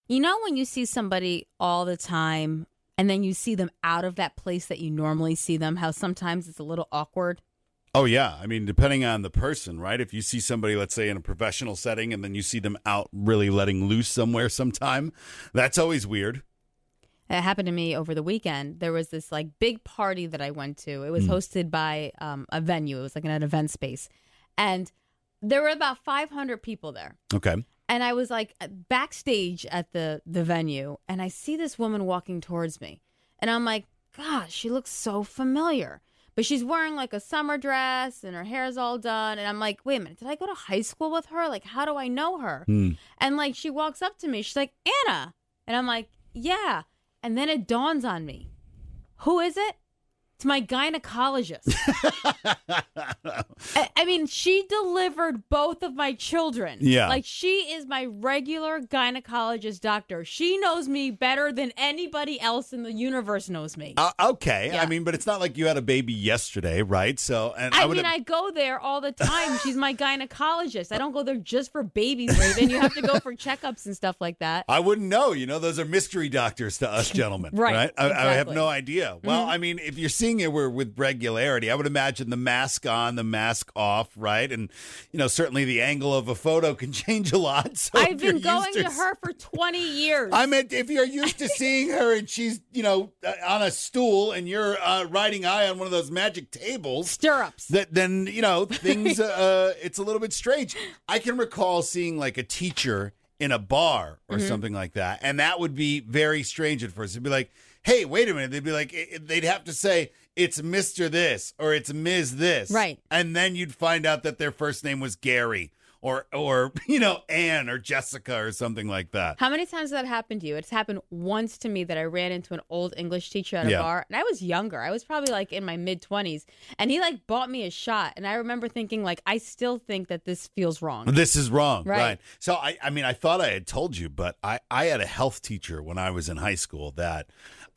You know when you see somebody all the time and then you see them out of that place that you normally see them, how sometimes it's a little awkward? Oh, yeah. I mean, depending on the person, right? If you see somebody, let's say, in a professional setting and then you see them out really letting loose somewhere sometime, that's always weird. It happened to me over the weekend. There was this like big party that I went to. It was hosted by a venue. It was like an event space. And there were about 500 people there. Okay. And I was like backstage at the venue, and I see this woman walking towards me. And I'm like, gosh, she looks so familiar. But she's wearing like a summer dress and her hair's all done. And I'm like, wait a minute, did I go to high school with her? Like, how do I know her? And like, she walks up to me. She's like, Anna. And I'm like, yeah. And then it dawns on me. Who is it? It's my gynecologist. I mean, she delivered both of my children. Yeah. Like, she is my regular gynecologist doctor. She knows me better than anybody else in the universe knows me. Okay. Yeah. I mean, but it's not like you had a baby yesterday, right? So, and I go there all the time. She's my gynecologist. I don't go there just for babies, Raven. You have to go for checkups and stuff like that. I wouldn't know. You know, those are mystery doctors to us gentlemen. Right. I have Exactly. no idea. Well, I mean, if you're seeing it with regularity, I would imagine the mask on, the mask off, right? And, you know, certainly the angle of a photo can change a lot. So I've been going to her for 20 years. I meant if you're used to seeing her and she's, you know, on a stool and you're riding high on one of those magic tables. Stirrups. Then, you know, things, it's a little bit strange. I can recall seeing like a teacher in a bar or something like that. And that would be very strange at first. It'd be like, hey, wait a minute. They'd be like, they'd have to say, it's Mr. this or it's Ms. this. Right. And then you'd find out that their first name was Gary or you know, Anne or Jessica or something like that. How many times has that happened to you? It's happened once to me that I ran into an old English teacher at a bar. And I was younger. I was probably like in my mid-20s. And he like bought me a shot. And I remember thinking like, I still think that this feels wrong. This is wrong. Right. So, I mean, I thought I had told you, but I had a health teacher when I was in high school that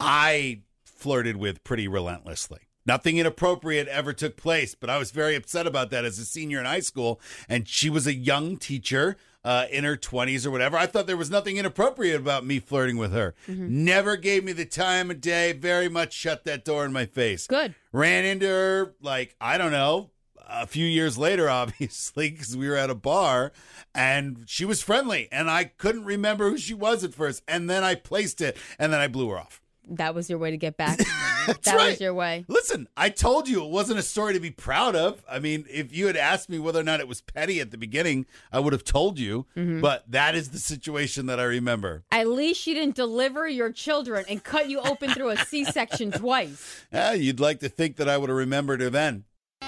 I flirted with pretty relentlessly. Nothing inappropriate ever took place, but I was very upset about that as a senior in high school. And she was a young teacher in her 20s or whatever. I thought there was nothing inappropriate about me flirting with her. Never gave me the time of day, very much shut that door in my face. Good. Ran into her, like, I don't know, a few years later, obviously, because we were at a bar, and she was friendly, and I couldn't remember who she was at first. And then I placed it, and then I blew her off. That was your way to get back. That's that right. was your way. Listen, I told you it wasn't a story to be proud of. I mean, if you had asked me whether or not it was petty at the beginning, I would have told you. But that is the situation that I remember. At least she didn't deliver your children and cut you open through a C-section twice. Yeah, you'd like to think that I would have remembered her then.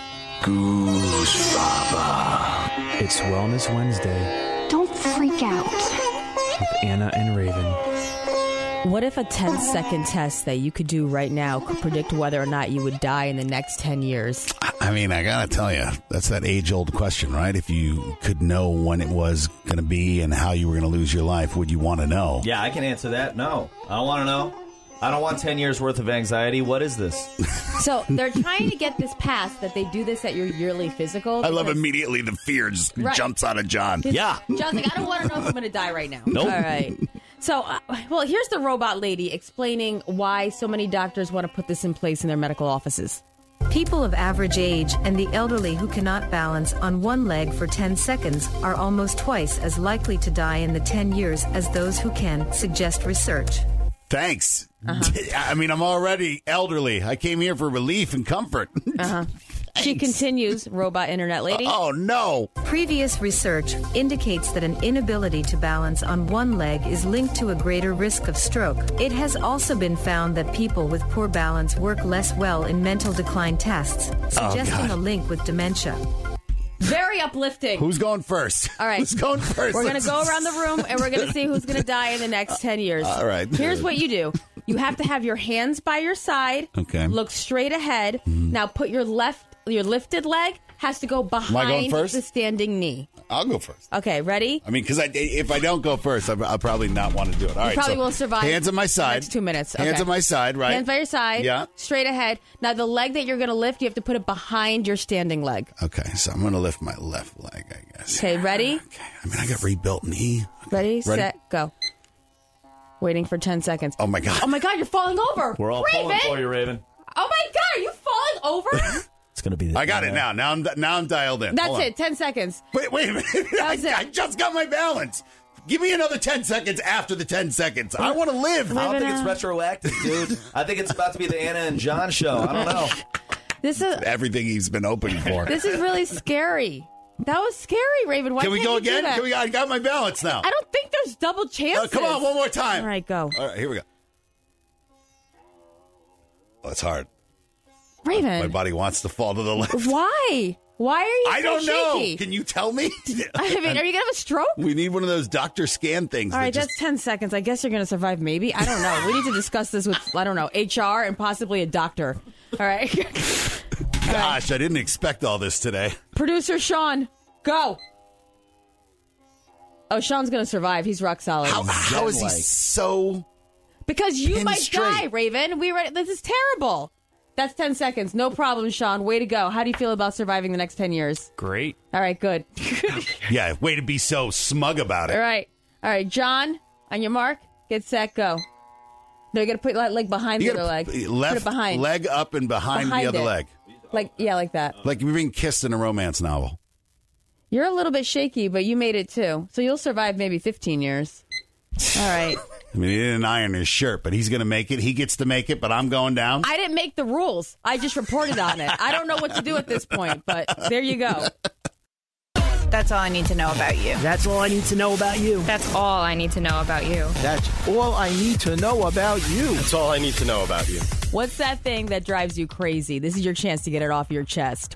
Goose Baba. It's Wellness Wednesday Don't freak out. with Anna and Raven. What if a 10-second test that you could do right now could predict whether or not you would die in the next 10 years? I mean, I got to tell you, that's that age-old question, right? If you could know when it was going to be and how you were going to lose your life, would you want to know? Yeah, I can answer that. No, I don't want to know. I don't want 10 years worth of anxiety. What is this? So they're trying to get this passed that they do this at your yearly physical. I love immediately the fear just jumps out of John. Yeah. John's like, I don't want to know if I'm going to die right now. Nope. All right. So, well, here's the robot lady explaining why so many doctors want to put this in place in their medical offices. People of average age and the elderly who cannot balance on one leg for 10 seconds are almost twice as likely to die in the 10 years as those who can, suggest research. Thanks. I mean, I'm already elderly. I came here for relief and comfort. She continues, robot internet lady. Oh, no. Previous research indicates that an inability to balance on one leg is linked to a greater risk of stroke. It has also been found that people with poor balance work less well in mental decline tests, suggesting God. a link with dementia. Very uplifting. Who's going first? All right. Who's going first? We're going to go around the room and we're going to see who's going to die in the next 10 years. All right. Here's what you do. You have to have your hands by your side. Okay. Look straight ahead. Now put your lifted leg has to go behind first? the standing knee. I'll go first. Okay, ready? I mean, because if I don't go first, I'll probably not want to do it. All right, Probably so won't survive. Hands on my side. Next 2 minutes. Hands Okay. on my side, right? Hands by your side. Yeah. Straight ahead. Now the leg that you're going to lift, you have to put it behind your standing leg. Okay, so I'm going to lift my left leg, I guess. Okay, ready? Okay. I mean, I got rebuilt knee. Ready, set, go. Waiting for 10 seconds. Oh, my God. Oh, my God, you're falling over. We're all Raven! pulling for you, Raven. Oh, my God, are you falling over? It's going to be. I got it now. Now I'm dialed in. That's Hold on. it, 10 seconds. Wait a minute. That's it. I just got my balance. Give me another 10 seconds after the 10 seconds. I want to live. I don't think it's Living retroactive, dude. I think it's about to be the Anna and John show. I don't know. This is Everything he's been hoping for. this is really scary. That was scary, Raven. Why Can we can't go you do again? that? I got my balance now. I don't think there's double chances. Come on, one more time. All right, go. All right, here we go. Oh, that's hard. Raven. My body wants to fall to the left. Why? Why are you I so don't know. shaky? Can you tell me? I mean, are you going to have a stroke? We need one of those doctor scan things. All right, that that's 10 seconds. I guess you're going to survive, maybe. I don't know. We need to discuss this with, I don't know, HR and possibly a doctor. All right. Gosh, I didn't expect all this today. Producer Sean, go. Oh, Sean's going to survive. He's rock solid. How is he Zen-like. so... Because you Pin might straight. die, Raven. This is terrible. That's 10 seconds. No problem, Sean. Way to go. How do you feel about surviving the next 10 years? Great. All right, good. Yeah, way to be so smug about it. All right, John, on your mark, get set, go. No, you got to put like behind the You other leg. gotta Put it behind. leg up and behind the other it. leg. Like that. Like you're being kissed in a romance novel. You're a little bit shaky, but you made it too. So you'll survive maybe 15 years. All right. I mean, he didn't iron his shirt, but he's going to make it. He gets to make it, but I'm going down. I didn't make the rules. I just reported on it. I don't know what to do at this point, but there you go. That's all I need to know about you. That's all I need to know about you. That's all I need to know about you. That's all I need to know about you. That's all I need to know about you. What's that thing that drives you crazy? This is your chance to get it off your chest.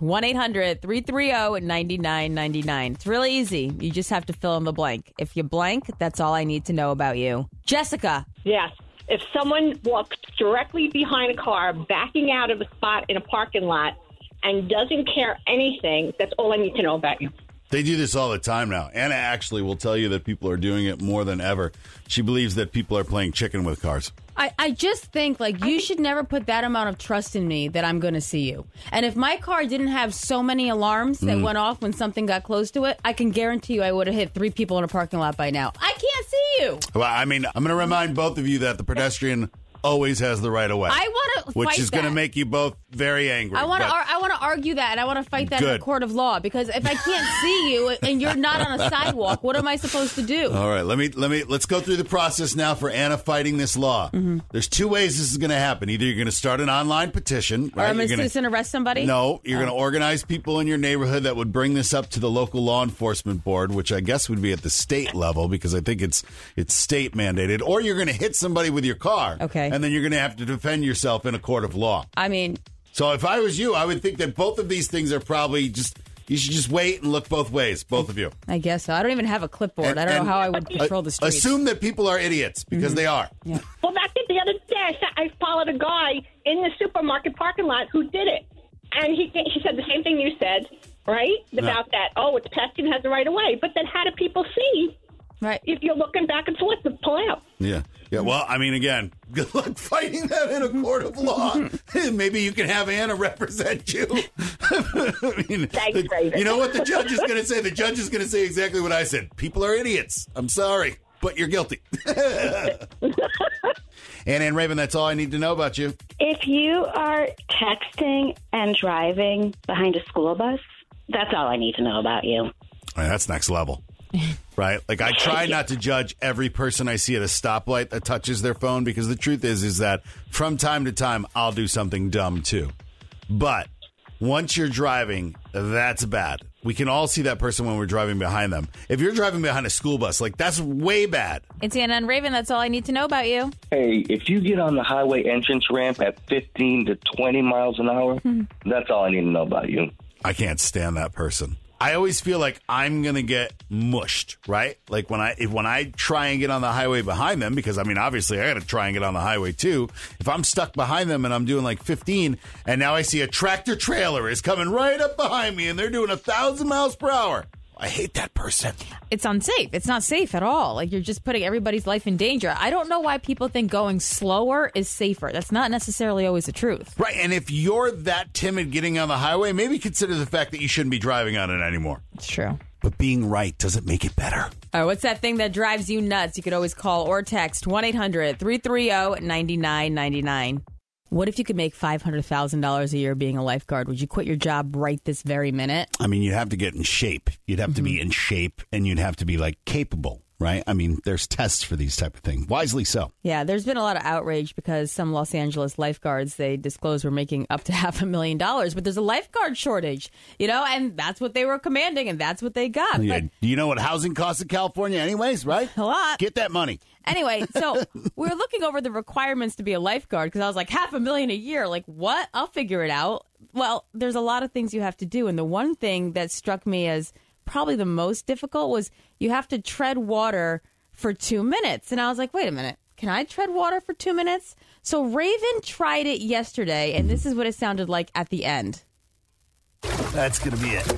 1-800-330-9999. It's really easy. You just have to fill in the blank. If you blank, that's all I need to know about you. Jessica. Yes. If someone walks directly behind a car, backing out of a spot in a parking lot, and doesn't care anything, that's all I need to know about you. They do this all the time now. Anna actually will tell you that people are doing it more than ever. She believes that people are playing chicken with cars. I just think, you should never put that amount of trust in me that I'm going to see you. And if my car didn't have so many alarms that went off when something got close to it, I can guarantee you I would have hit 3 people in a parking lot by now. I can't see you. Well, I mean, I'm going to remind both of you that the pedestrian always has the right of way. I want to fight which is going to that. make you both very angry. I want but- to argue that, and I want to fight that in Good. a court of law, because if I can't see you and you're not on a sidewalk, what am I supposed to do? All right, let's go through the process now for Anna fighting this law. There's 2 ways this is going to happen. Either you're going to start an online petition, Or right? I'm a You're gonna- citizen arrest somebody? No, you're going to organize people in your neighborhood that would bring this up to the local law enforcement board, which I guess would be at the state level because I think it's state mandated. Or you're going to hit somebody with your car. Okay. And then you're going to have to defend yourself in a court of law. I mean, So if I was you, I would think that both of these things are probably you should just wait and look both ways, both of you. I guess so. I don't even have a clipboard. I don't know how I would patrol the streets. Assume that people are idiots because they are. Yeah. Well, that's it. The other day, I followed a guy in the supermarket parking lot who did it. And he said the same thing you said, right? About that, it's pedestrian has the right of way. But then how do people see Right. if you're looking back and forth to pull out? Yeah. Yeah, well, I mean, again, good luck fighting that in a court of law. Maybe you can have Anna represent you. I mean, Thanks, Raven. you know what the judge is going to say? The judge is going to say exactly what I said. People are idiots. I'm sorry, but you're guilty. Anna and Raven, that's all I need to know about you. If you are texting and driving behind a school bus, that's all I need to know about you. All right, that's next level. Right? Like, I try not to judge every person I see at a stoplight that touches their phone, because the truth is that from time to time, I'll do something dumb too. But once you're driving, that's bad. We can all see that person when we're driving behind them. If you're driving behind a school bus, that's way bad. It's Anna and Raven. That's all I need to know about you. Hey, if you get on the highway entrance ramp at 15 to 20 miles an hour, that's all I need to know about you. I can't stand that person. I always feel like I'm going to get mushed, right? Like when I try and get on the highway behind them, because I mean, obviously I got to try and get on the highway too. If I'm stuck behind them and I'm doing 15 and now I see a tractor trailer is coming right up behind me and they're doing 1,000 miles per hour. I hate that person. It's unsafe. It's not safe at all. You're just putting everybody's life in danger. I don't know why people think going slower is safer. That's not necessarily always the truth. Right. And if you're that timid getting on the highway, maybe consider the fact that you shouldn't be driving on it anymore. It's true. but being right doesn't make it better. All right, what's that thing that drives you nuts? You could always call or text 1-800-330-9999. What if you could make $500,000 a year being a lifeguard? Would you quit your job right this very minute? I mean, you'd have to get in shape. You'd have to be in shape, and you'd have to be, like, capable, right? I mean, there's tests for these type of things. Wisely so. Yeah, there's been a lot of outrage because some Los Angeles lifeguards, they disclosed were making up to $500,000, but there's a lifeguard shortage, and that's what they were commanding, and that's what they got. Yeah. But You know what housing costs in California anyways, right? a lot. Get that money. Anyway, so we were looking over the requirements to be a lifeguard because I was like, $500,000 a year. Like, what? I'll figure it out. Well, there's a lot of things you have to do. And the one thing that struck me as probably the most difficult was you have to tread water for 2 minutes. And I was like, wait a minute. Can I tread water for 2 minutes? So Raven tried it yesterday, and this is what it sounded like at the end. That's going to be it.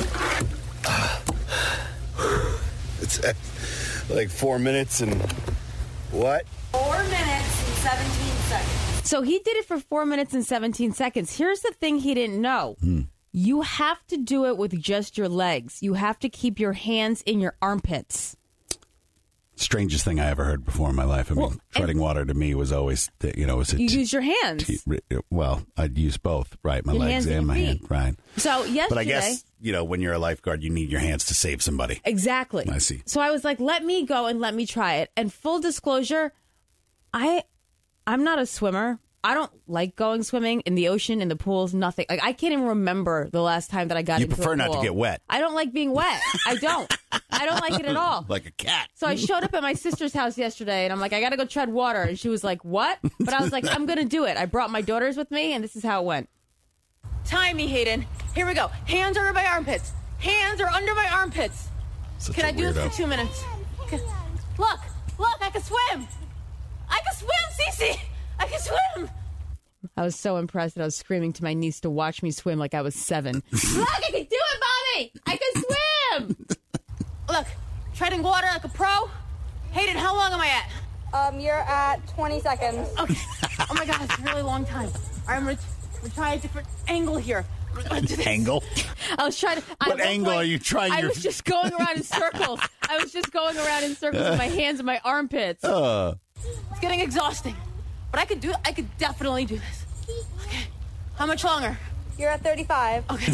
It's like 4 minutes and what? 4 minutes and 17 seconds. So he did it for 4 minutes and 17 seconds. Here's the thing he didn't know. You have to do it with just your legs. You have to keep your hands in your armpits. Strangest thing I ever heard before in my life. I mean, treading water to me was always, was you use your hands. Well, I'd use both, right? My Your legs hands and and my your hand, feet. right? So yesterday, But I guess, when you're a lifeguard, you need your hands to save somebody. Exactly. I see. So I was like, let me go and let me try it. And full disclosure, I'm not a swimmer. I don't like going swimming in the ocean, in the pools, nothing. Like I can't even remember the last time that I got into a pool. You prefer not to get wet. I don't like being wet. I don't like it at all. Like a cat. So I showed up at my sister's house yesterday, and I'm like, I got to go tread water. And she was like, what? But I was like, I'm going to do it. I brought my daughters with me, and this is how it went. Time me, Hayden. Here we go. Hands under my armpits. Hands are under my armpits. Can I do this for 2 minutes? Okay. Look, I can swim. I can swim, Cece. I can swim. I was so impressed that I was screaming to my niece to watch me swim like I was 7. Look, I can do it, Mommy. I can swim. Look, treading water like a pro. Hayden, how long am I at? You're at 20 seconds. Okay. Oh my God, it's a really long time. All right, I'm gonna try a different angle here. Angle? I was trying to. What angle are you trying? I was just going around in circles. with my hands in my armpits. It's getting exhausting, but I could definitely do this. Okay. How much longer? You're at 35. Okay.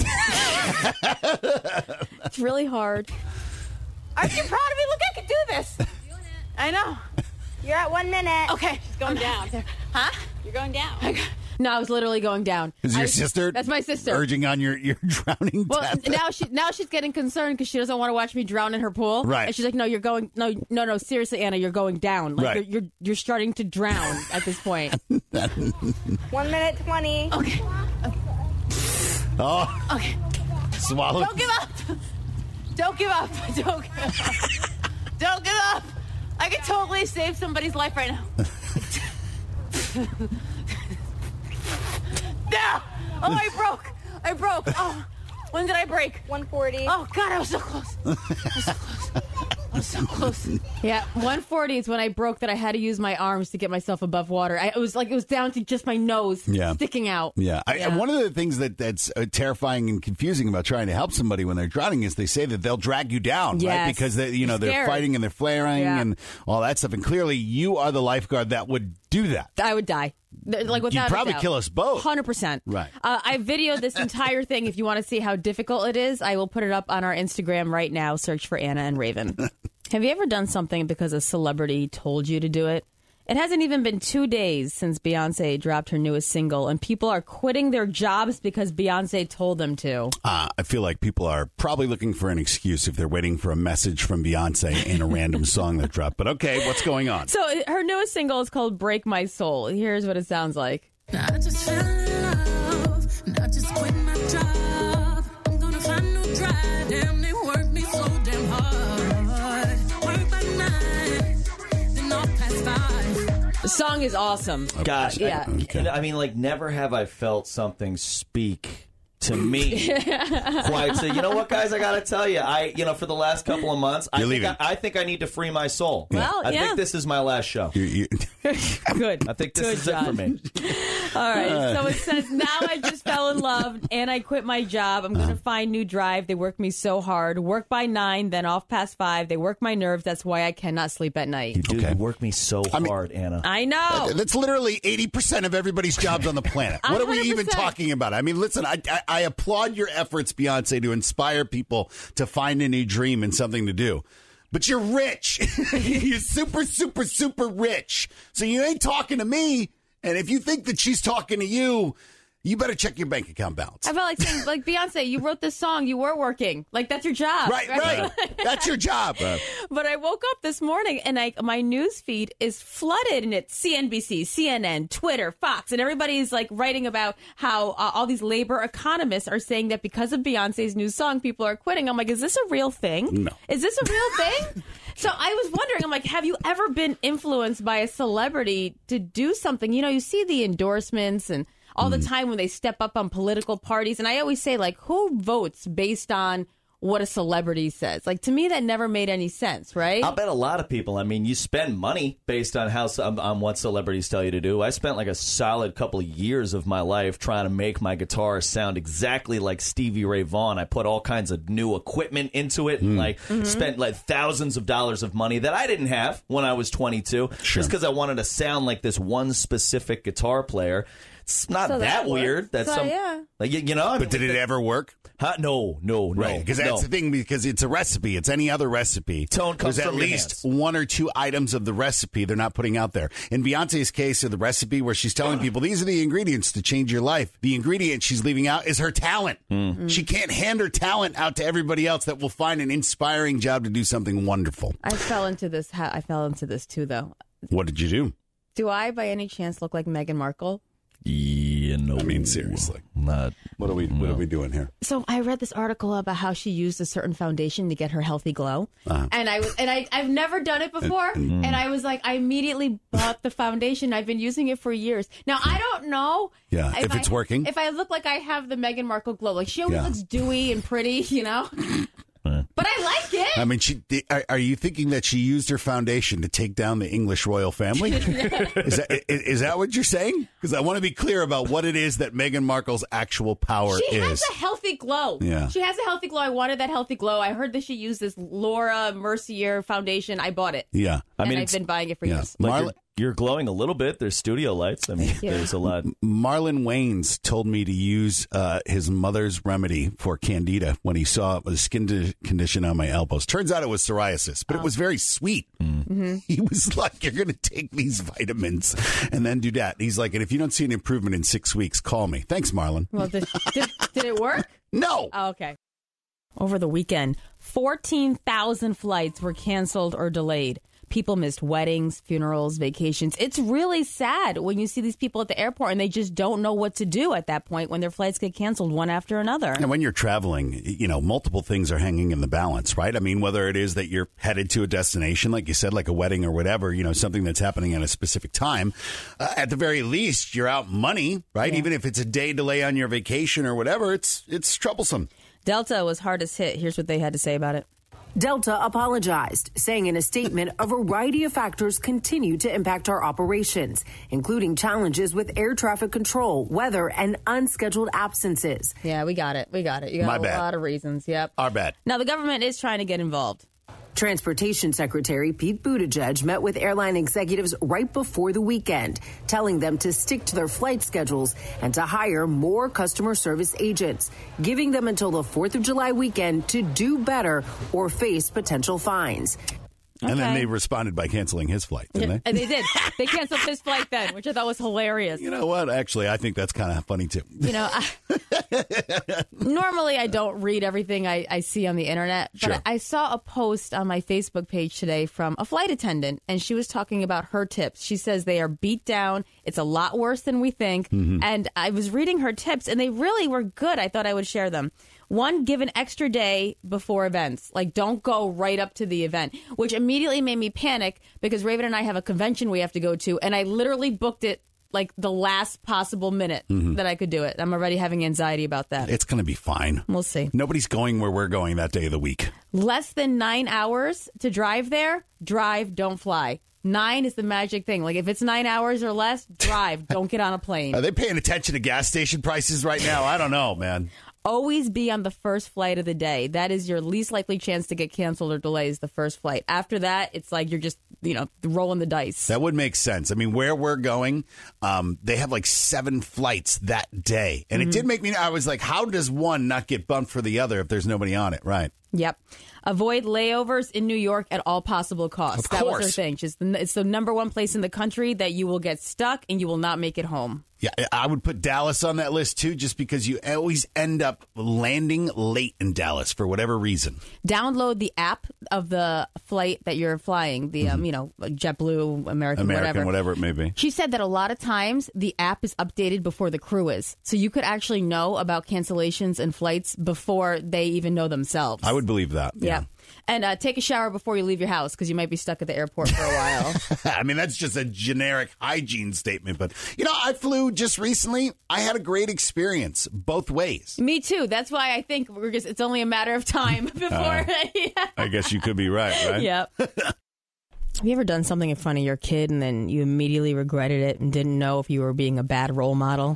It's really hard. Aren't you proud of me? Look, I can do this. I know. You're at 1 minute. Okay. She's going down. Huh? You're going down. No, I was literally going down. Is your sister? That's my sister. Urging on your drowning death. Now she's getting concerned because she doesn't want to watch me drown in her pool. Right. And she's like, no, you're going. No. Seriously, Anna, you're going down. Like right. You're starting to drown at this point. 1 minute 20. Okay. Oh. Okay. Swallow. Don't give up. Don't give up. Don't give up. Don't give up. I could totally save somebody's life right now. No! Oh, I broke. Oh, when did I break? 140. Oh, God, I was so close. Yeah, 140 is when I broke that I had to use my arms to get myself above water. It was down to just my nose sticking out. Yeah. One of the things that's terrifying and confusing about trying to help somebody when they're drowning is they say that they'll drag you down, right? Because they're fighting and they're flaring and all that stuff. And clearly, you are the lifeguard that would do that. I would die. Like without You'd probably a doubt. kill us both. 100%. Right. I videoed this entire thing. If you want to see how difficult it is, I will put it up on our Instagram right now. Search for Anna and Raven. Have you ever done something because a celebrity told you to do it? It hasn't even been 2 days since Beyonce dropped her newest single, and people are quitting their jobs because Beyonce told them to. I feel like people are probably looking for an excuse if they're waiting for a message from Beyonce in a random song that dropped. But okay, what's going on? So her newest single is called Break My Soul. Here's what it sounds like. I just fell in love, and I just quit my job. I'm gonna find no drive. Damn, they work me so damn hard. Work by 9, then off past 5. The song is awesome. Gosh, yeah. I mean, like, never have I felt something speak to me quite. So, you know what, guys? I got to tell you, for the last couple of months, I think I need to free my soul. Well, I think this is my last show. Good. I think this is it for me. All right. So it says, now I just fell in love and I quit my job. I'm going to find new drive. They work me so hard. Work by 9, then off past 5. They work my nerves. That's why I cannot sleep at night. You do work me so hard, Anna. I know. That's literally 80% of everybody's jobs on the planet. What are we even talking about? I mean, listen, I applaud your efforts, Beyonce, to inspire people to find a new dream and something to do. But you're rich. You're super, super, super rich. So you ain't talking to me. And if you think that she's talking to you, you better check your bank account balance. I felt like saying, like, Beyonce, you wrote this song. You were working. Like, that's your job. Right. That's your job. But I woke up this morning and my news feed is flooded, and it's CNBC, CNN, Twitter, Fox, and everybody's like writing about how all these labor economists are saying that because of Beyonce's new song, people are quitting. I'm like, is this a real thing? No. Is this a real thing? So I was wondering, I'm like, have you ever been influenced by a celebrity to do something? You know, you see the endorsements and all the time when they step up on political parties. And I always say, like, who votes based on what a celebrity says? Like, to me, that never made any sense, right? I'll bet a lot of people. I mean, you spend money based on on what celebrities tell you to do. I spent like a solid couple of years of my life trying to make my guitar sound exactly like Stevie Ray Vaughan. I put all kinds of new equipment into it and spent like thousands of dollars of money that I didn't have when I was 22, just because I wanted to sound like this one specific guitar player. It's not that weird. That's like, you know. But did it ever work? Huh? No. Right, because that's the thing. Because it's a recipe. It's any other recipe. Tone comes There's at from your least hands. 1 or 2 items of the recipe they're not putting out there. In Beyonce's case, of the recipe where she's telling people these are the ingredients to change your life. The ingredient she's leaving out is her talent. She can't hand her talent out to everybody else that will find an inspiring job to do something wonderful. I fell into this. I fell into this too, though. What did you do? Do I, by any chance, look like Meghan Markle? Yeah, no. I mean, seriously. Not. What are we doing here? So I read this article about how she used a certain foundation to get her healthy glow, and I've never done it before, and I was like, I immediately bought the foundation. I've been using it for years. Now I don't know, if it's working. If I look like I have the Meghan Markle glow, like she always looks dewy and pretty, you know. But I like it. I mean, are you thinking that she used her foundation to take down the English royal family? Is that what you're saying? Because I want to be clear about what it is that Meghan Markle's actual power is. She has a healthy glow. Yeah. She has a healthy glow. I wanted that healthy glow. I heard that she used this Laura Mercier foundation. I bought it. Yeah. I mean, I've been buying it for years. Like you're glowing a little bit. There's studio lights. I mean, there's a lot. Marlon Wayans told me to use his mother's remedy for candida when he saw a skin condition on my elbows. Turns out it was psoriasis, but it was very sweet. He was like, you're going to take these vitamins and then do that. He's like, and if you don't see an improvement in 6 weeks, call me. Thanks, Marlon. Well, did it work? No. Oh, okay. Over the weekend, 14,000 flights were canceled or delayed. People missed weddings, funerals, vacations. It's really sad when you see these people at the airport and they just don't know what to do at that point when their flights get canceled one after another. And when you're traveling, you know, multiple things are hanging in the balance, right? I mean, whether it is that you're headed to a destination, like you said, like a wedding or whatever, you know, something that's happening at a specific time. At the very least, you're out money, right? Yeah. Even if it's a day delay on your vacation or whatever, it's troublesome. Delta was hardest hit. Here's what they had to say about it. Delta apologized, saying in a statement, a variety of factors continue to impact our operations, including challenges with air traffic control, weather, and unscheduled absences. Yeah, we got it. You got a lot of reasons. Yep. Our bad. Now, the government is trying to get involved. Transportation Secretary Pete Buttigieg met with airline executives right before the weekend, telling them to stick to their flight schedules and to hire more customer service agents, giving them until the 4th of July weekend to do better or face potential fines. And then they responded by canceling his flight, didn't they? They did. They canceled his flight then, which I thought was hilarious. You know what? Actually, I think that's kind of funny, too. You know, normally I don't read everything I see on the internet, but Sure. I saw a post on my Facebook page today from a flight attendant, and she was talking about her tips. She says they are beat down. It's a lot worse than we think. And I was reading her tips, and they really were good. I thought I would share them. 1, give an extra day before events. Like, don't go right up to the event, which immediately made me panic because Raven and I have a convention we have to go to, and I literally booked it like the last possible minute that I could do it. I'm already having anxiety about that. It's going to be fine. We'll see. Nobody's going where we're going that day of the week. Less than 9 hours to drive there. Drive, don't fly. 9 is the magic thing. Like, if it's 9 hours or less, drive. Don't get on a plane. Are they paying attention to gas station prices right now? I don't know, man. Always be on the first flight of the day. That is your least likely chance to get canceled or delays, the first flight. After that, it's like you're just, rolling the dice. That would make sense. I mean, where we're going, they have like 7 flights that day. And it did make me, I was like, how does one not get bumped for the other if there's nobody on it? Right. Yep. Avoid layovers in New York at all possible costs. Of course. That was her thing. It's the number one place in the country that you will get stuck and you will not make it home. Yeah, I would put Dallas on that list, too, just because you always end up landing late in Dallas for whatever reason. Download the app of the flight that you're flying, the JetBlue, American, whatever it may be. She said that a lot of times the app is updated before the crew is. So you could actually know about cancellations and flights before they even know themselves. I would believe that. Yeah. And take a shower before you leave your house because you might be stuck at the airport for a while. I mean, that's just a generic hygiene statement. But, I flew just recently. I had a great experience both ways. Me too. That's why I think it's only a matter of time before. I guess you could be right? Yep. Have you ever done something in front of your kid and then you immediately regretted it and didn't know if you were being a bad role model?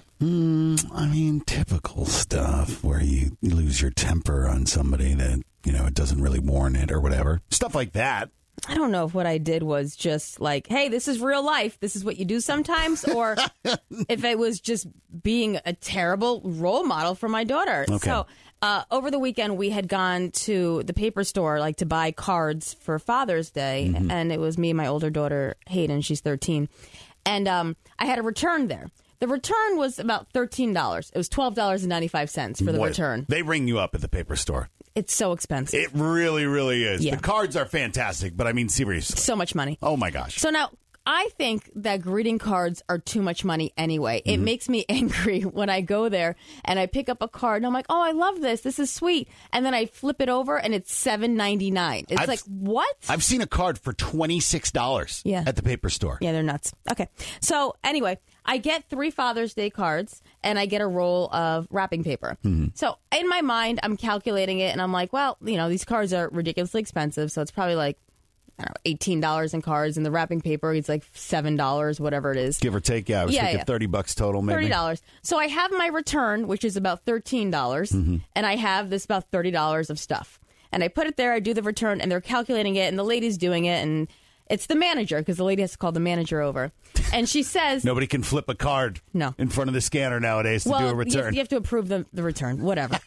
I mean, typical stuff where you lose your temper on somebody that, it doesn't really warrant it or whatever. Stuff like that. I don't know if what I did was just like, hey, this is real life. This is what you do sometimes. Or if it was just being a terrible role model for my daughter. Okay. So over the weekend, we had gone to the paper store to buy cards for Father's Day. Mm-hmm. And it was me and my older daughter, Hayden. She's 13. And I had a return there. The return was about $13. It was $12.95 for the return. They ring you up at the paper store. It's so expensive. It really, really is. Yeah. The cards are fantastic, but I mean, seriously. So much money. Oh, my gosh. So now, I think that greeting cards are too much money anyway. It makes me angry when I go there and I pick up a card and I'm like, oh, I love this. This is sweet. And then I flip it over and it's $7.99. It's like, what? I've seen a card for $26 at the paper store. Yeah, they're nuts. Okay. So anyway, I get 3 Father's Day cards and I get a roll of wrapping paper. So in my mind, I'm calculating it and I'm like, well, these cards are ridiculously expensive. So it's probably like, I don't know, $18 in cards, and the wrapping paper is like $7, whatever it is. Give or take, I was thinking $30 total, maybe. $30. So I have my return, which is about $13, and I have this about $30 of stuff. And I put it there, I do the return, and they're calculating it, and the lady's doing it, and it's the manager, because the lady has to call the manager over. And she says... Nobody can flip a card in front of the scanner nowadays to do a return. You have to approve the return, whatever.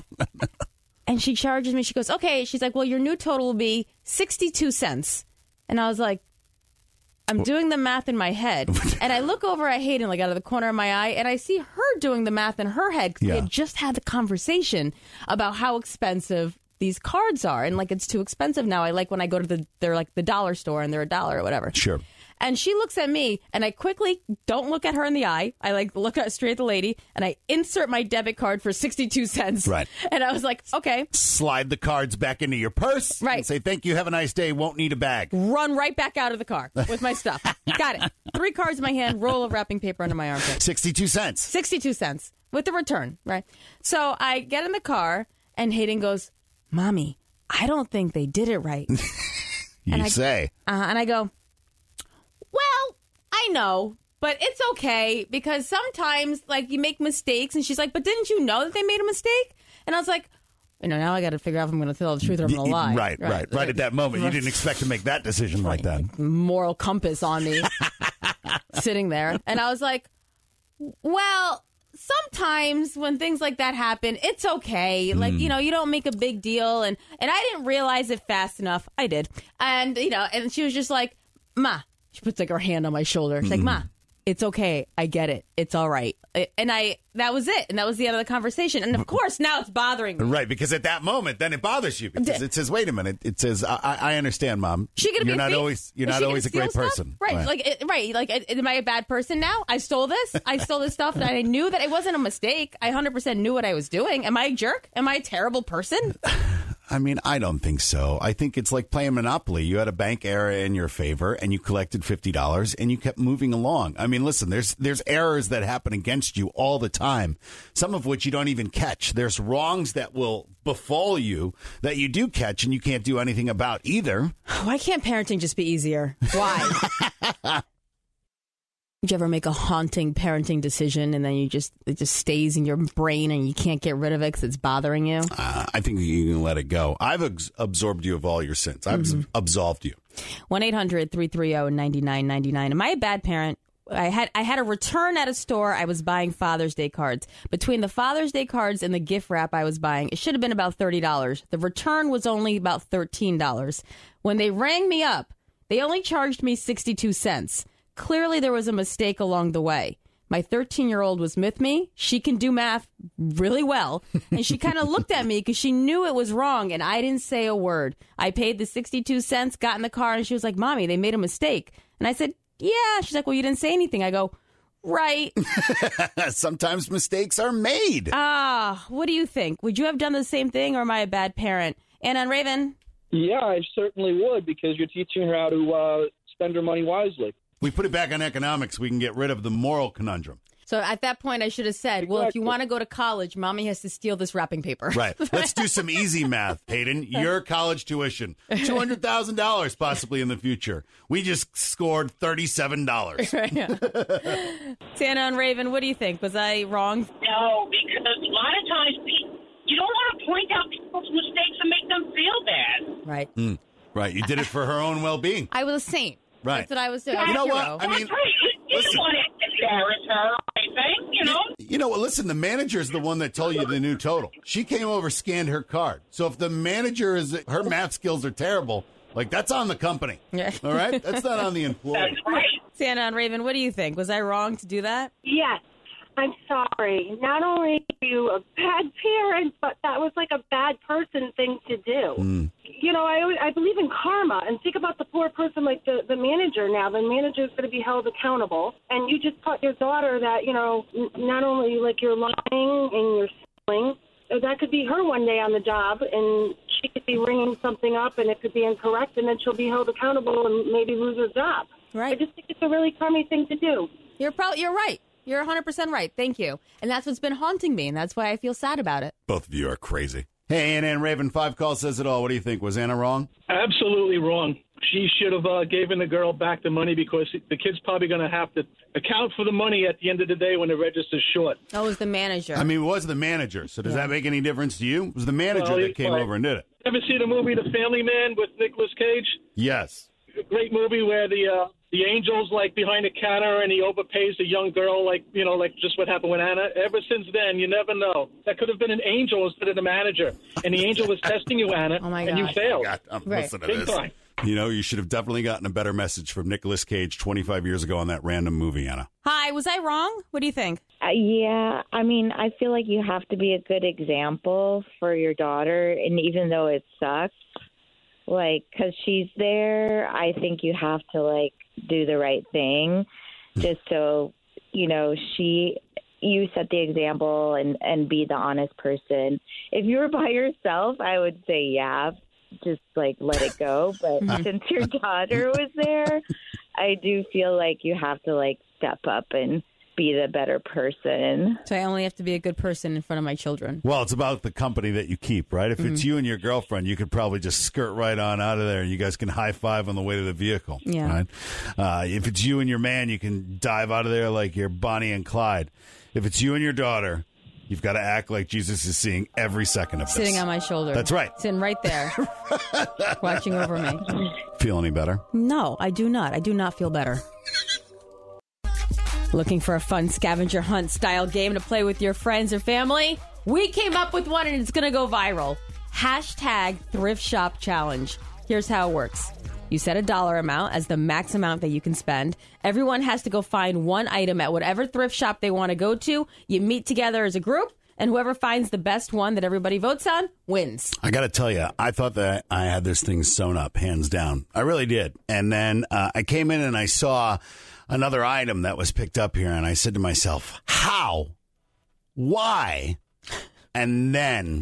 And she charges me. She goes, okay. She's like, well, your new total will be 62 cents. And I was like, I'm doing the math in my head. And I look over at Hayden, out of the corner of my eye, and I see her doing the math in her head. Because we had just had the conversation about how expensive these cards are. And it's too expensive now. I like when I go to they're the dollar store and they're $1 or whatever. Sure. And she looks at me, and I quickly don't look at her in the eye. I look straight at the lady, and I insert my debit card for 62 cents. Right. And I was like, okay. Slide the cards back into your purse. Right. And say, thank you, have a nice day, won't need a bag. Run right back out of the car with my stuff. Got it. 3 cards in my hand, roll of wrapping paper under my armpit. 62 cents. 62 cents with the return, right? So I get in the car, and Hayden goes, Mommy, I don't think they did it right. You say. And I go, well, I know, but it's okay because sometimes, you make mistakes. And she's like, but didn't you know that they made a mistake? And I was like, now I got to figure out if I'm going to tell the truth or I'm going to lie. Right at that moment. You didn't expect to make that decision like that. Moral compass on me sitting there. And I was like, well, sometimes when things like that happen, it's okay. You don't make a big deal. And I didn't realize it fast enough. I did. And, and she was just like, Ma. She puts her hand on my shoulder. She's like, Ma, it's okay. I get it. It's all right. And that was it. And that was the end of the conversation. And of course, now it's bothering me. Right. Because at that moment, then it bothers you because it says, wait a minute. It says, I understand, Mom. You're not always a great person. Right. Am I a bad person now? I stole this. Stuff and I knew that it wasn't a mistake. I 100% knew what I was doing. Am I a jerk? Am I a terrible person? I mean, I don't think so. I think it's like playing Monopoly. You had a bank error in your favor, and you collected $50, and you kept moving along. I mean, listen, there's errors that happen against you all the time, some of which you don't even catch. There's wrongs that will befall you that you do catch, and you can't do anything about either. Why can't parenting just be easier? Why? Did you ever make a haunting parenting decision and then it just stays in your brain and you can't get rid of it because it's bothering you? I think you can let it go. I've absorbed you of all your sins. I've absolved you. 1-800-330-9999. Am I a bad parent? I had a return at a store. I was buying Father's Day cards. Between the Father's Day cards and the gift wrap I was buying, it should have been about $30. The return was only about $13. When they rang me up, they only charged me 62 cents. Clearly, there was a mistake along the way. My 13-year-old was with me. She can do math really well. And she kind of looked at me because she knew it was wrong. And I didn't say a word. I paid the 62 cents, got in the car, and she was like, Mommy, they made a mistake. And I said, yeah. She's like, well, you didn't say anything. I go, right. Sometimes mistakes are made. What do you think? Would you have done the same thing, or am I a bad parent? Anna and Raven? Yeah, I certainly would, because you're teaching her how to spend her money wisely. We put it back on economics. We can get rid of the moral conundrum. So at that point, I should have said, well, if you want to go to college, Mommy has to steal this wrapping paper. Right. Let's do some easy math, Hayden. Your college tuition, $200,000 possibly in the future. We just scored $37. Santa and Raven, what do you think? Was I wrong? No, because a lot of times you don't want to point out people's mistakes and make them feel bad. Right. Right. You did it for her own well-being. I was a saint. Right. That's what I was doing. You know what? I mean, you don't want to embarrass her, I think, you know? You know what? Listen, the manager is the one that told you the new total. She came over, scanned her card. So if the manager her math skills are terrible, like, that's on the company. Yeah. All right? That's not on the employee. That's right. Santa and Raven, what do you think? Was I wrong to do that? Yes. I'm sorry. Not only are you a bad parent, but that was like a bad person thing to do. You know, I believe in karma, and think about the poor person like the manager now. The manager's going to be held accountable, and you just taught your daughter that, you know, not only like you're lying and you're stealing, that could be her one day on the job, and she could be ringing something up, and it could be incorrect, and then she'll be held accountable and maybe lose her job. Right. I just think it's a really crummy thing to do. You're right. You're 100% right. Thank you. And that's what's been haunting me, and that's why I feel sad about it. Both of you are crazy. Hey, Anna and Raven, 5 Call says it all. What do you think? Was Anna wrong? Absolutely wrong. She should have given the girl back the money, because the kid's probably going to have to account for the money at the end of the day when the register's short. Oh, it was the manager. I mean, it was the manager. So does that make any difference to you? It was the manager that came over and did it. Ever see the movie The Family Man with Nicolas Cage? Yes. A great movie where the angel's like behind the counter and he overpays the young girl, like, you know, like just what happened with Anna. Ever since then, you never know. That could have been an angel instead of the manager. And the angel was testing you, Anna, and you failed. Listen to Big this. time. You know, you should have definitely gotten a better message from Nicolas Cage 25 years ago on that random movie, Anna. Hi, was I wrong? What do you think? Yeah, I mean, I feel like you have to be a good example for your daughter, and even though it sucks, like, because she's there, I think you have to, like, do the right thing just so, you know, you set the example and be the honest person. If you were by yourself, I would say, yeah, just, like, let it go. But since your daughter was there, I do feel like you have to, like, step up and be the better person. So I only have to be a good person in front of my children. Well, it's about the company that you keep, right? If it's you and your girlfriend, you could probably just skirt right on out of there and you guys can high five on the way to the vehicle. Yeah. Right? If it's you and your man, you can dive out of there like you're Bonnie and Clyde. If it's you and your daughter, you've got to act like Jesus is seeing every second of this. Sitting on my shoulder. That's right. Sitting right there, watching over me. Feel any better? No, I do not. I do not feel better. Looking for a fun scavenger hunt style game to play with your friends or family? We came up with one and it's going to go viral. Hashtag Thrift Shop Challenge. Here's how it works. You set a dollar amount as the max amount that you can spend. Everyone has to go find one item at whatever thrift shop they want to go to. You meet together as a group, and whoever finds the best one that everybody votes on wins. I got to tell you, I thought that I had this thing sewn up, hands down. I really did. And then I came in and I saw another item that was picked up here, and I said to myself, how? Why? And then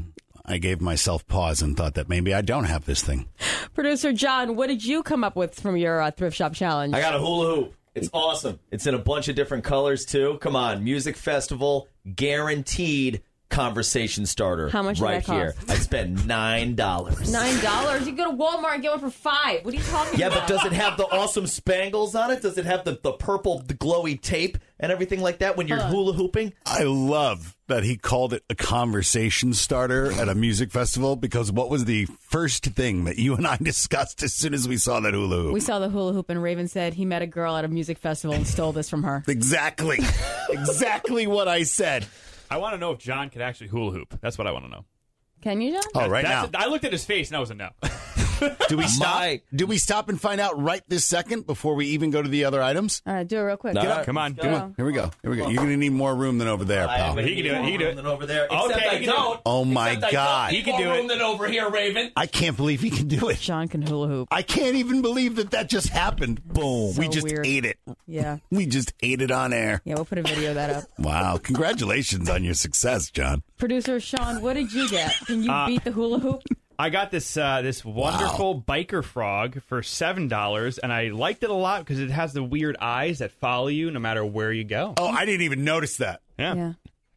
I gave myself pause and thought that maybe I don't have this thing. Producer John, what did you come up with from your thrift shop challenge? I got a hula hoop. It's awesome. It's in a bunch of different colors, too. Come on. Music festival, guaranteed conversation starter. How much did right that here. cost? I spent $9. $9? You go to Walmart and get one for $5. What are you talking Yeah, about? but does it have the awesome spangles on it? Does it have the purple, the glowy tape and everything like that when you're hula hooping? I love that he called it a conversation starter at a music festival, because what was the first thing that you and I discussed as soon as we saw that hula hoop? We saw the hula hoop, and Raven said he met a girl at a music festival and stole this from her. Exactly. Exactly what I said. I want to know if John could actually hula hoop. That's what I want to know. Can you, John? Oh, right now. I looked at his face, and that was a no. Do we stop? Do we stop and find out right this second before we even go to the other items? All right, do it real quick. Get up. Come on. Come on. Here we go. Here we go. You're going to need more room than over there, pal. He can do it. He can do it. Than over there. Okay, Except I he can do don't. it. Oh, my God. He can do More room it. than over here, Raven. I can't believe he can do it. John can hula hoop. I can't even believe that just happened. Boom. So we just weird. ate it. Yeah. We just ate it on air. Yeah, we'll put a video of that up. Wow. Congratulations on your success, John. Producer Sean, what did you get? Can you beat the hula hoop? I got this this wonderful biker frog for $7, and I liked it a lot because it has the weird eyes that follow you no matter where you go. Oh, I didn't even notice that. Yeah.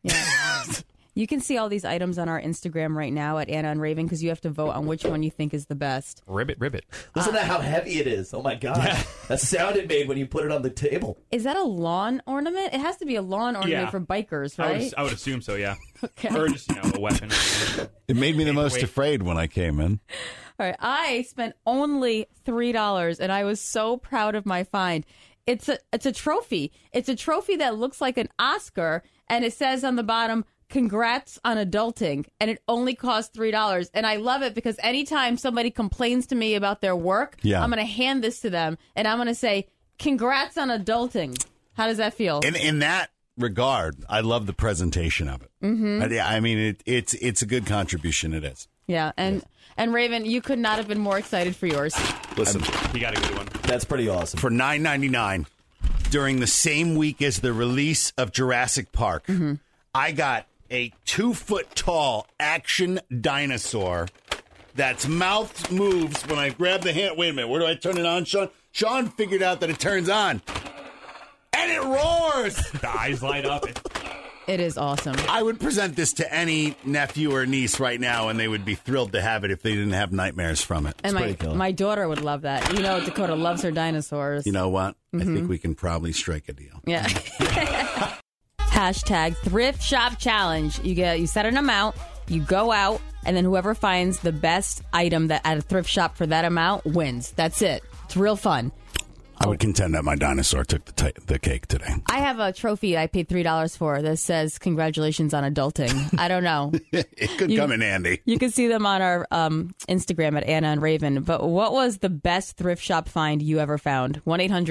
You can see all these items on our Instagram right now at Anna and Raven, because you have to vote on which one you think is the best. Ribbit. Listen to how heavy it is. Oh, my God. That sound it made when you put it on the table. Is that a lawn ornament? It has to be a lawn ornament Yeah. for bikers, right? I would assume so, yeah. Okay. Or just, a weapon. It made me the most Wait. afraid when I came in. All right, I spent only $3, and I was so proud of my find. It's a trophy. It's a trophy that looks like an Oscar, and it says on the bottom, "Congrats on adulting," and it only costs $3. And I love it because anytime somebody complains to me about their work, Yeah. I'm going to hand this to them, and I'm going to say, "Congrats on adulting." How does that feel? In that regard, I love the presentation of it. Mm-hmm. I mean, it's a good contribution. It is. Yeah, and Raven, you could not have been more excited for yours. Listen, He got a good one. That's pretty awesome. for $9.99 during the same week as the release of Jurassic Park, I got a 2-foot tall action dinosaur that's mouth moves when I grab the hand. Wait a minute, where do I turn it on, Sean? Sean figured out that it turns on, and it roars. The eyes light up. It is awesome. I would present this to any nephew or niece right now, and they would be thrilled to have it if they didn't have nightmares from it. And my daughter would love that. You know, Dakota loves her dinosaurs. You know what? I think we can probably strike a deal. Yeah. Hashtag thrift shop challenge. You set an amount, you go out, and then whoever finds the best item that at a thrift shop for that amount wins. That's it. It's real fun. I would contend that my dinosaur took the cake today. I have a trophy I paid $3 for that says "Congratulations on adulting." I don't know. It could come in handy. You can see them on our Instagram at Anna and Raven. But what was the best thrift shop find you ever found?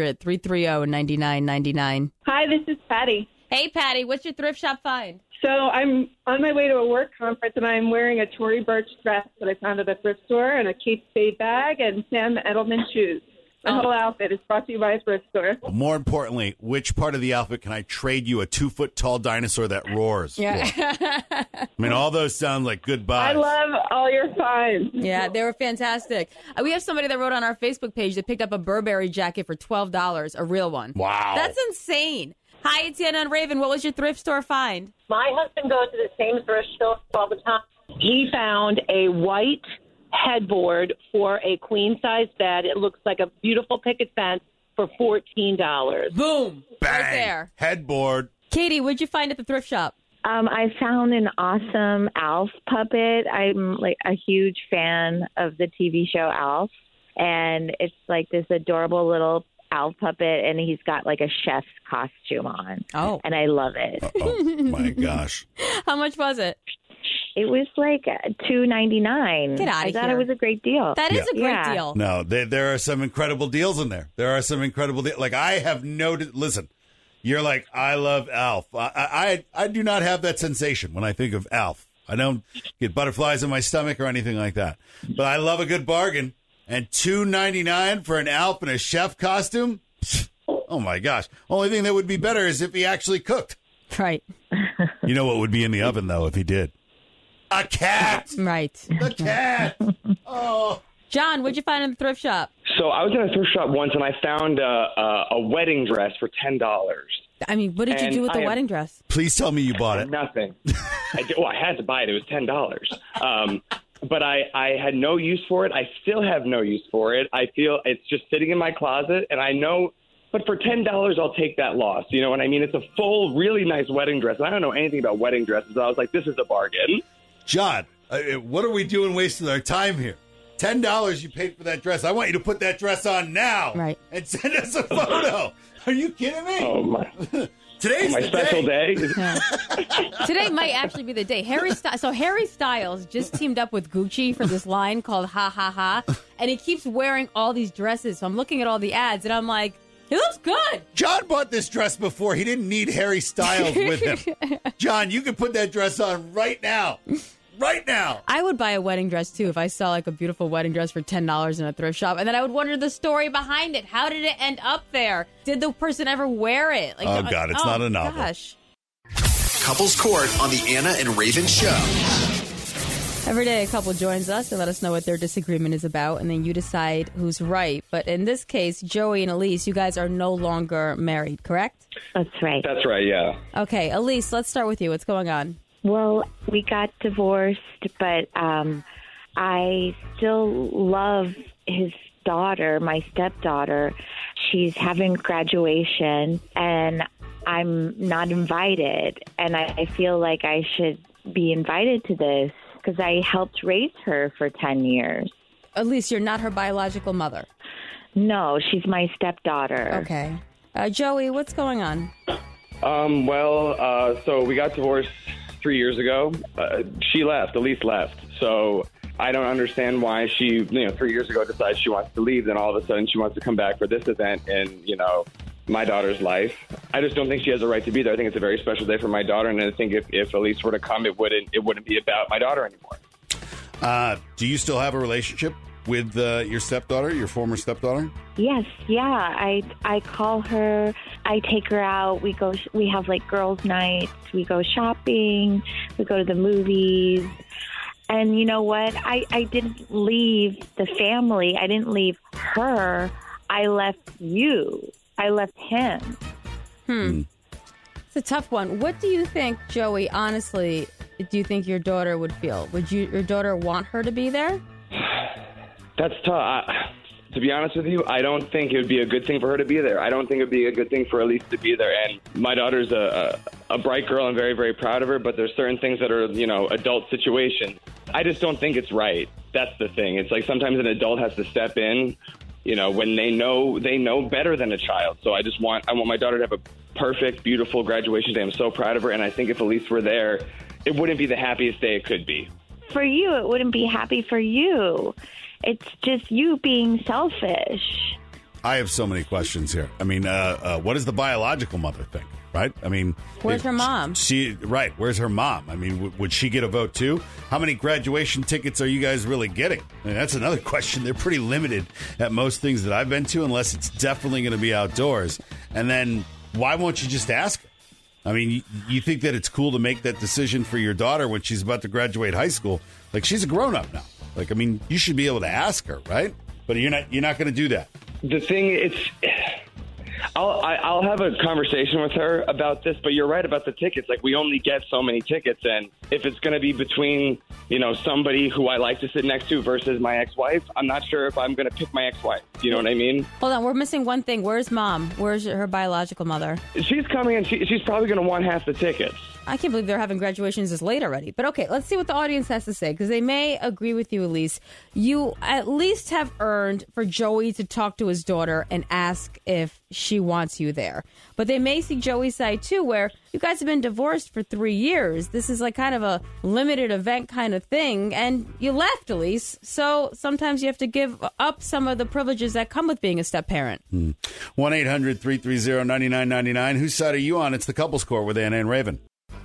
1-800-330-9999. Hi, this is Patty. Hey, Patty, what's your thrift shop find? So I'm on my way to a work conference, and I'm wearing a Tory Burch dress that I found at a thrift store, and a Kate Spade bag, and Sam Edelman shoes. My whole outfit is brought to you by a thrift store. More importantly, which part of the outfit can I trade you a 2-foot tall dinosaur that roars? Yeah. I mean, all those sound like good buys. I love all your finds. Yeah, they were fantastic. We have somebody that wrote on our Facebook page that picked up a Burberry jacket for $12, a real one. Wow. That's insane. Hi, it's Anna and Raven. What was your thrift store find? My husband goes to the same thrift store all the time. He found a white headboard for a queen-size bed. It looks like a beautiful picket fence for $14. Boom. Bang. Right there. Headboard. Katie, what'd you find at the thrift shop? I found an awesome Alf puppet. I'm like a huge fan of the TV show Alf, and it's like this adorable little Alf puppet, and he's got like a chef's costume on. Oh, and I love it. Oh my gosh! How much was it? It was like $2.99. Get out of I thought here. it was a great deal. That is a great deal. No, there are some incredible deals in there. There are some incredible deals. Like I have noted. Listen, you're like, I love Alf. I do not have that sensation when I think of Alf. I don't get butterflies in my stomach or anything like that. But I love a good bargain. And $2.99 for an Alf in a chef costume? Oh, my gosh. Only thing that would be better is if he actually cooked. Right. You know what would be in the oven, though, if he did? A cat. Right. The cat. Oh. John, what'd you find in the thrift shop? So I was in a thrift shop once, and I found a wedding dress for $10. I mean, what did you do with the wedding dress? Please tell me you bought it. Nothing. I had to buy it. It was $10. But I had no use for it. I still have no use for it. I feel it's just sitting in my closet, and I know. But for $10, I'll take that loss. You know what I mean? It's a full, really nice wedding dress. And I don't know anything about wedding dresses. I was like, this is a bargain. John, what are we doing wasting our time here? $10 you paid for that dress. I want you to put that dress on now. Right. And send us a photo. Are you kidding me? Oh, my. Today's my the special day. Today might actually be the day. Harry Styles just teamed up with Gucci for this line called Ha Ha Ha. And he keeps wearing all these dresses. So I'm looking at all the ads and I'm like, it looks good. John bought this dress before. He didn't need Harry Styles with him. John, you can put that dress on right now. Right now. I would buy a wedding dress, too, if I saw like a beautiful wedding dress for $10 in a thrift shop. And then I would wonder the story behind it. How did it end up there? Did the person ever wear it? Like, oh, God, it's not a novel. Gosh. Couples Court on the Anna and Raven Show. Every day a couple joins us and let us know what their disagreement is about, and then you decide who's right. But in this case, Joey and Elise, you guys are no longer married, correct? That's right. That's right, yeah. Okay, Elise, let's start with you. What's going on? Well, we got divorced, but I still love his daughter, my stepdaughter. She's having graduation, and I'm not invited. And I feel like I should be invited to this because I helped raise her for 10 years. Elise, you're not her biological mother? No, she's my stepdaughter. Okay. Joey, what's going on? So we got divorced 3 years ago. She left. Elise left. So I don't understand why she, 3 years ago decides she wants to leave. Then all of a sudden she wants to come back for this event in, my daughter's life. I just don't think she has a right to be there. I think it's a very special day for my daughter. And I think if Elise were to come, it wouldn't be about my daughter anymore. Do you still have a relationship with your stepdaughter, your former stepdaughter? Yes, yeah. I call her. I take her out. We have like girls' nights. We go shopping. We go to the movies. And you know what? I didn't leave the family. I didn't leave her. I left you. I left him. It's a tough one. What do you think, Joey, honestly, do you think your daughter would feel? Would your daughter want her to be there? That's tough. To be honest with you, I don't think it would be a good thing for her to be there. I don't think it would be a good thing for Elise to be there. And my daughter's a bright girl. I'm very, very proud of her. But there's certain things that are, adult situations. I just don't think it's right. That's the thing. It's like sometimes an adult has to step in, when they know better than a child. So I want my daughter to have a perfect, beautiful graduation day. I'm so proud of her. And I think if Elise were there, it wouldn't be the happiest day it could be. For you, it wouldn't be happy for you. It's just you being selfish. I have so many questions here. I mean, what does the biological mother think, right? I mean... Where's her mom? Where's her mom? I mean, would she get a vote too? How many graduation tickets are you guys really getting? I mean, that's another question. They're pretty limited at most things that I've been to, unless it's definitely going to be outdoors. And then, why won't you just ask her? I mean, you think that it's cool to make that decision for your daughter when she's about to graduate high school? Like, she's a grown-up now. Like, I mean, you should be able to ask her, right? But you're not going to do that. The thing, I'll have a conversation with her about this, but you're right about the tickets. Like, we only get so many tickets, and if it's going to be between, somebody who I like to sit next to versus my ex-wife, I'm not sure if I'm going to pick my ex-wife. You know what I mean? Hold on, we're missing one thing. Where's mom? Where's her biological mother? She's coming, and she's probably going to want half the tickets. I can't believe they're having graduations this late already. But okay, let's see what the audience has to say, because they may agree with you, Elise. You at least have earned for Joey to talk to his daughter and ask if she wants you there. But they may see Joey's side, too, where you guys have been divorced for 3 years. This is like kind of a limited event kind of thing, and you left, Elise. So sometimes you have to give up some of the privileges that come with being a step-parent. 1-800-330-9999. Whose side are you on? It's the Couples Court with Anna and Raven.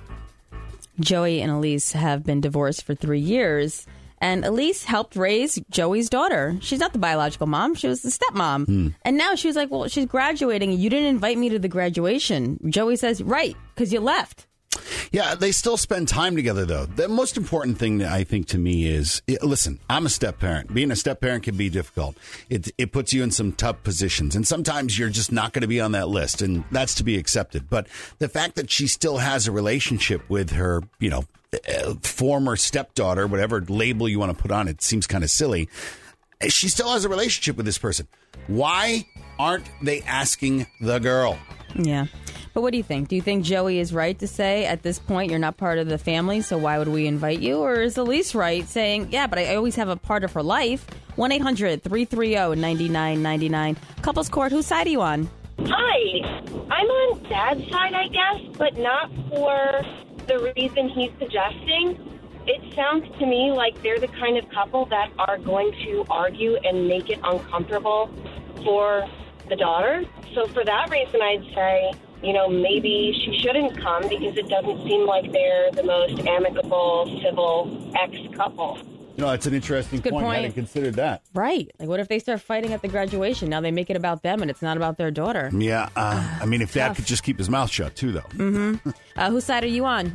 Joey and Elise have been divorced for 3 years, and Elise helped raise Joey's daughter. She's not the biological mom. She was the stepmom. And now she was like, well, she's graduating, and you didn't invite me to the graduation. Joey says, right, because you left. Yeah, they still spend time together, though. The most important thing, I think, to me is, listen, I'm a step-parent. Being a step-parent can be difficult. It puts you in some tough positions, and sometimes you're just not going to be on that list, and that's to be accepted. But the fact that she still has a relationship with her, former stepdaughter, whatever label you want to put on it, seems kind of silly. She still has a relationship with this person. Why aren't they asking the girl? Yeah. But what do you think? Do you think Joey is right to say at this point you're not part of the family, so why would we invite you? Or is Elise right saying, yeah, but I always have a part of her life? 1-800-330-9999. Couples Court, whose side are you on? Hi. I'm on Dad's side, I guess, but not for the reason he's suggesting. It sounds to me like they're the kind of couple that are going to argue and make it uncomfortable for the daughter. So for that reason, I'd say, maybe she shouldn't come because it doesn't seem like they're the most amicable, civil ex-couple. It's an interesting Good point. I point. hadn't considered that. Right. Like, what if they start fighting at the graduation? Now they make it about them and it's not about their daughter. Yeah. If Dad could just keep his mouth shut, too, though. Mm-hmm. Whose side are you on?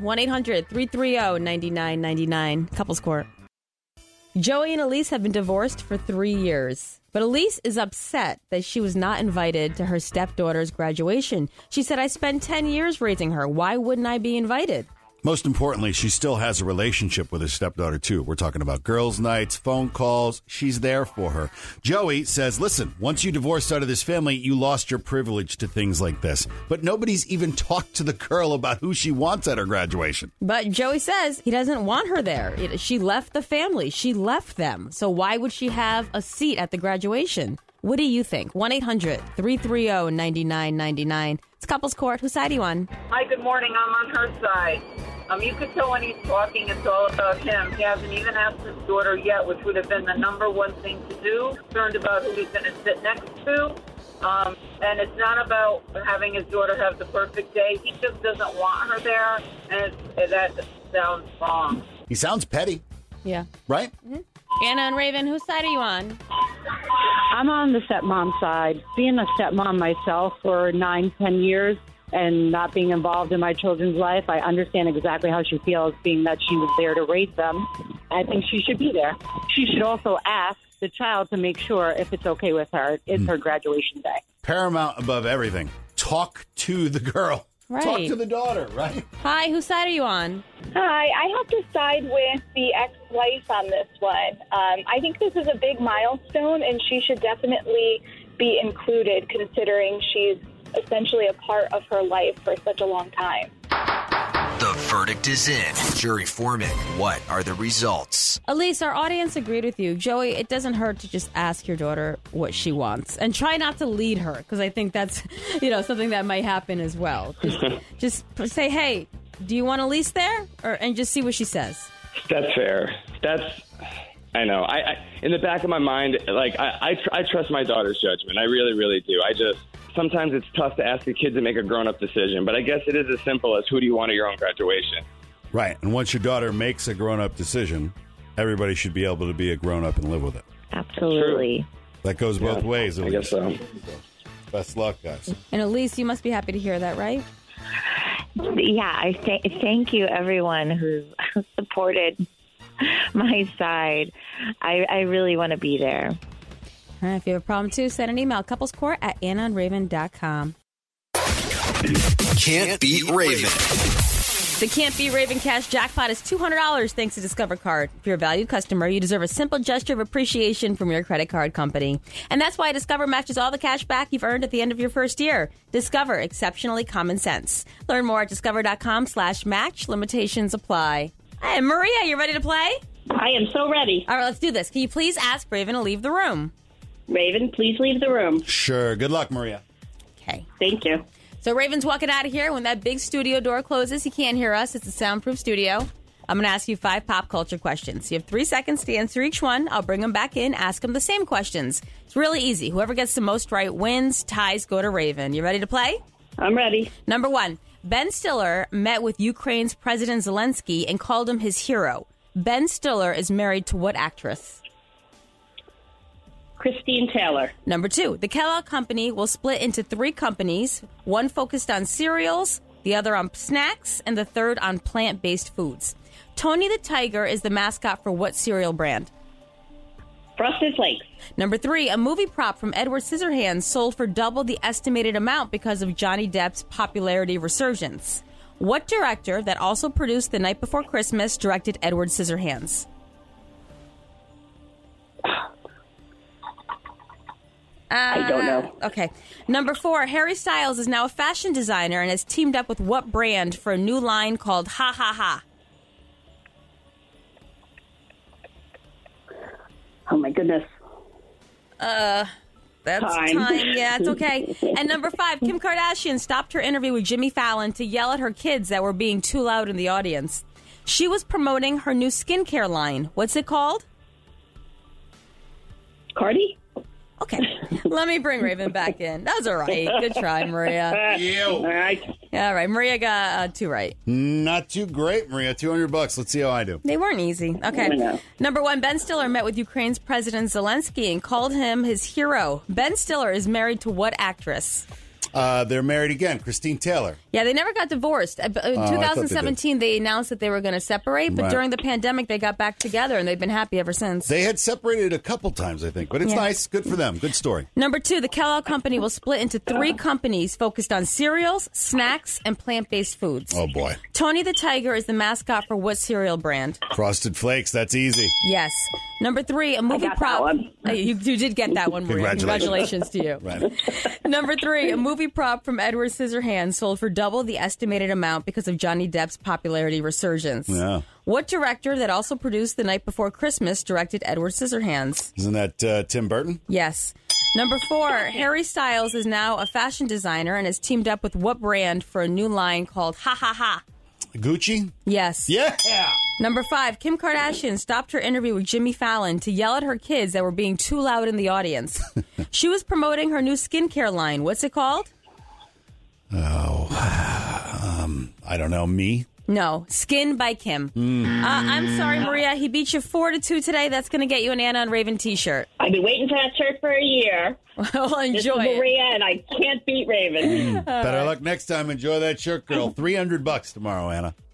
1-800-330-9999. Couples Court. Joey and Elise have been divorced for 3 years. But Elise is upset that she was not invited to her stepdaughter's graduation. She said, I spent 10 years raising her. Why wouldn't I be invited? Most importantly, she still has a relationship with her stepdaughter, too. We're talking about girls' nights, phone calls. She's there for her. Joey says, listen, once you divorced out of this family, you lost your privilege to things like this. But nobody's even talked to the girl about who she wants at her graduation. But Joey says he doesn't want her there. She left the family. She left them. So why would she have a seat at the graduation? What do you think? 1-800-330-9999. It's Couples Court. Whose side are you on? Hi, good morning. I'm on her side. You could tell when he's talking, it's all about him. He hasn't even asked his daughter yet, which would have been the number one thing to do. Concerned about who he's going to sit next to. And it's not about having his daughter have the perfect day. He just doesn't want her there, and that sounds wrong. He sounds petty. Yeah. Right? Mm-hmm. Anna and Raven, whose side are you on? I'm on the stepmom side. Being a stepmom myself for 9-10 years and not being involved in my children's life, I understand exactly how she feels, being that she was there to raise them. I think she should be there. She should also ask the child to make sure if it's okay with her. It's her graduation day. Paramount above everything. Talk to the girl. Right. Talk to the daughter, right? Hi, whose side are you on? Hi, I have to side with the ex-wife on this one. I think this is a big milestone, and she should definitely be included, considering she's essentially a part of her life for such a long time. The verdict is in. Jury foreman, what are the results? Elise, our audience agreed with you. Joey, it doesn't hurt to just ask your daughter what she wants. And try not to lead her, because I think that's, something that might happen as well. Just say, hey, do you want Elise there? And just see what she says. That's fair. I know. I in the back of my mind, I trust my daughter's judgment. I really, really do. Sometimes it's tough to ask a kid to make a grown-up decision, but I guess it is as simple as who do you want at your own graduation? Right. And once your daughter makes a grown-up decision, everybody should be able to be a grown-up and live with it. Absolutely. True. That goes both ways. I guess so. Best luck, guys. And Elise, you must be happy to hear that, right? Yeah, I thank you, everyone who supported my side. I really want to be there. All right, if you have a problem, too, send an email, couplescourt@annaandraven.com. Can't beat Raven. The Can't Beat Raven Cash Jackpot is $200 thanks to Discover Card. If you're a valued customer, you deserve a simple gesture of appreciation from your credit card company. And that's why Discover matches all the cash back you've earned at the end of your first year. Discover, exceptionally common sense. Learn more at discover.com/match. Limitations apply. Hey, Maria, you ready to play? I am so ready. All right, let's do this. Can you please ask Raven to leave the room? Raven, please leave the room. Sure. Good luck, Maria. Okay. Thank you. So Raven's walking out of here. When that big studio door closes, he can't hear us. It's a soundproof studio. I'm going to ask you 5 pop culture questions. You have 3 seconds to answer each one. I'll bring them back in, ask them the same questions. It's really easy. Whoever gets the most right wins. Ties go to Raven. You ready to play? I'm ready. Number 1. Ben Stiller met with Ukraine's President Zelensky and called him his hero. Ben Stiller is married to what actress? Christine Taylor. Number 2, the Kellogg Company will split into 3 companies, one focused on cereals, the other on snacks, and the third on plant-based foods. Tony the Tiger is the mascot for what cereal brand? Frosted Flakes. Number 3, a movie prop from Edward Scissorhands sold for double the estimated amount because of Johnny Depp's popularity resurgence. What director that also produced The Night Before Christmas directed Edward Scissorhands? I don't know. Okay. Number 4, Harry Styles is now a fashion designer and has teamed up with what brand for a new line called Ha Ha Ha? Oh, my goodness. That's time. Yeah, it's okay. And number 5, Kim Kardashian stopped her interview with Jimmy Fallon to yell at her kids that were being too loud in the audience. She was promoting her new skincare line. What's it called? Cardi? Okay. Let me bring Raven back in. That was all right. Good try, Maria. All right. All right. Maria got 2 right. Not too great, Maria. $200. Let's see how I do. They weren't easy. Okay. Number 1, Ben Stiller met with Ukraine's President Zelensky and called him his hero. Ben Stiller is married to what actress? They're married again, Christine Taylor. Yeah, they never got divorced. In 2017, they announced that they were going to separate, but Right. during the pandemic, they got back together, and they've been happy ever since. They had separated a couple times, I think, but it's Yeah. nice. Good for them. Good story. Number 2, the Kellogg Company will split into 3 companies focused on cereals, snacks, and plant-based foods. Oh, boy. Tony the Tiger is the mascot for what cereal brand? Frosted Flakes. That's easy. Yes. Number 3, a movie got that prop. one. You did get that one, Maria. Congratulations. Congratulations to you. Right. Number 3, a movie prop from Edward Scissorhands sold for double the estimated amount because of Johnny Depp's popularity resurgence. Yeah. What director that also produced The Night Before Christmas directed Edward Scissorhands? Isn't that Tim Burton? Yes. Number 4, Harry Styles is now a fashion designer and has teamed up with what brand for a new line called Ha Ha Ha? Gucci? Yes. Yeah. Number 5, Kim Kardashian stopped her interview with Jimmy Fallon to yell at her kids that were being too loud in the audience. She was promoting her new skincare line. What's it called? Oh, I don't know. Me? No, Skin by Kim. I'm sorry, Maria. He beat you 4-2 today. That's going to get you an Anna and Raven t-shirt. I've been waiting for that shirt for a year. Well, enjoy this is Maria, and I can't beat Raven. Better luck next time. Enjoy that shirt, girl. $300 tomorrow, Anna.